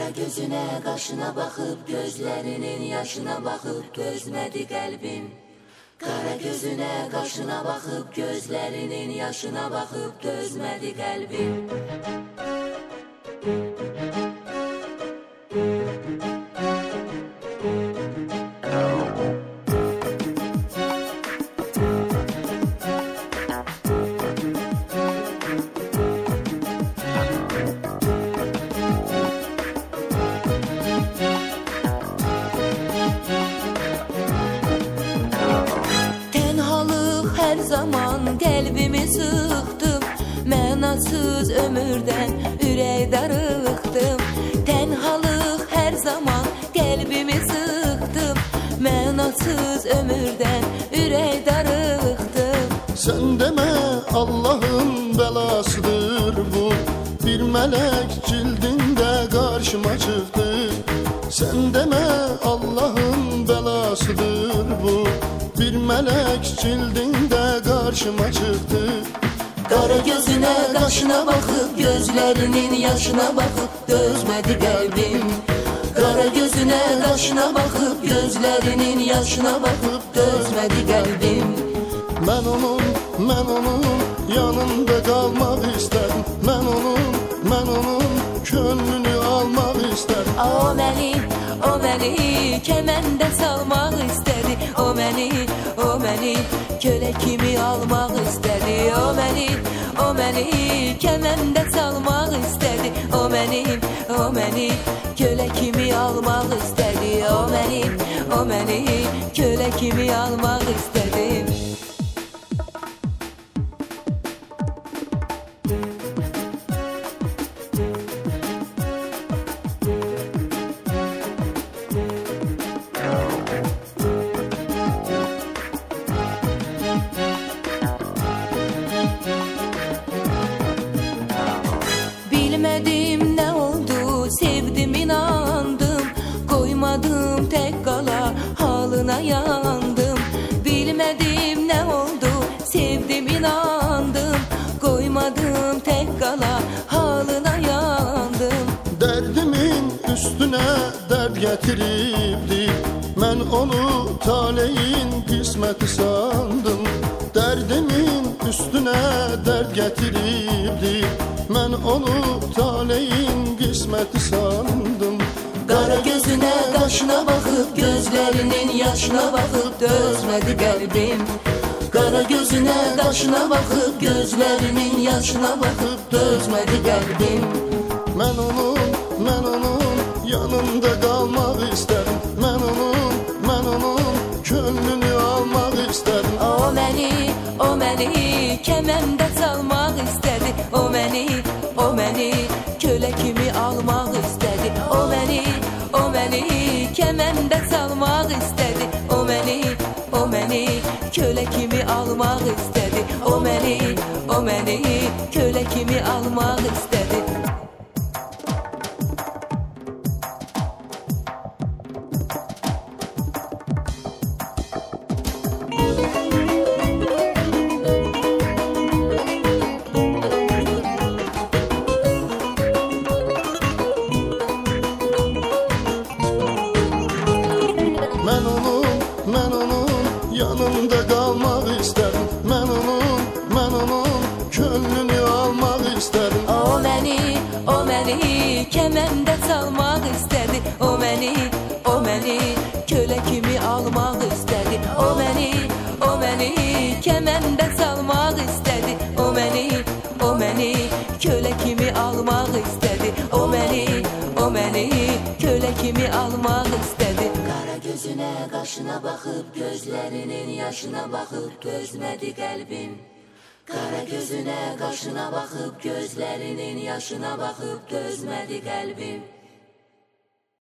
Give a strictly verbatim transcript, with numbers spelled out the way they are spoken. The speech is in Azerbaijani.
Qara gözünə, qaşına baxıb, gözlərinin yaşına baxıb, dözmədi qəlbim. Qara gözünə, qaşına baxıb, gözlərinin yaşına baxıb, dözmədi qəlbim. Hər zaman qəlbimi sıxdım, mənasız ömürdən ürək darıxdım. Tənhalıq hər zaman qəlbimi sıxdım, mənasız ömürdən ürək darıxdım. Sən demə Allahın bəlasıdır bu, bir mələk cildində qarşıma çıxdı. Sən demə Allahın bəlasıdır bu, bir mələk cildində qarşıma çıxdı. Qara gözünə, qaşına baxıb, gözlərinin yaşına baxıb, dözmədi qəlbim. Qara gözünə, qaşına baxıb, gözlərinin yaşına baxıb, dözmədi qəlbim. Mən onun, mən onun yanında qalmaq istədim. Mən onun, mən onun könlünü almaq istədim. O məni, o məni kəməndə salmaq istədi. O məni, o məni kölə kimi almaq istədi. O məni, o məni kəməndə salmaq istədi. O məni, o məni kölə kimi almaq istədi. O məni, o məni kölə kimi almaq istədi. Bilmədim nə oldu, sevdim inandım, qoymadım tək qala, halına yandım. Bilmədim nə oldu, sevdim inandım, qoymadım tək qala, halına yandım. Dərdimin üstünə dərd gətiribdi, mən onu taleyin qisməti sandım. Dərdimin üstünə dərd gətiribdi, mən onu taleyin qisməti sandım. Qara gözünə, qaşına baxıb, gözlərinin yaşına baxıb, dözmədi qəlbim. Qara gözünə, qaşına baxıb, gözlərinin yaşına baxıb, dözmədi qəlbim. Mən onun, mən onun yanında qalmaq istədim. Mən onun, mən onun könlünü almaq istədim. O məni, o məni kəməndə salmaq istədi. O məni, o məni kölə kimi almaq istədi. O məni, o məni kəməndə salmaq istədi. O məni, o məni kölə kimi almaq istədi. O məni, o məni kölə kimi almaq istədi. Mən onun, mən onun yanında qalmaq istədim. Mən onun, mən onun könlünü almaq istədim. O məni, o məni kəməndə salmaq istədi. O məni, o məni kölə kimi almaq istədi. O məni, o məni kəməndə salmaq istədi. O məni, o məni kölə kimi almaq istədi. O məni, o məni kölə kimi almaq istədi. Qara gözünə, qaşına baxıb, gözlərinin yaşına baxıb, dözmədi qəlbim. Qara gözünə, qaşına baxıb, gözlərinin yaşına baxıb, dözmədi qəlbim.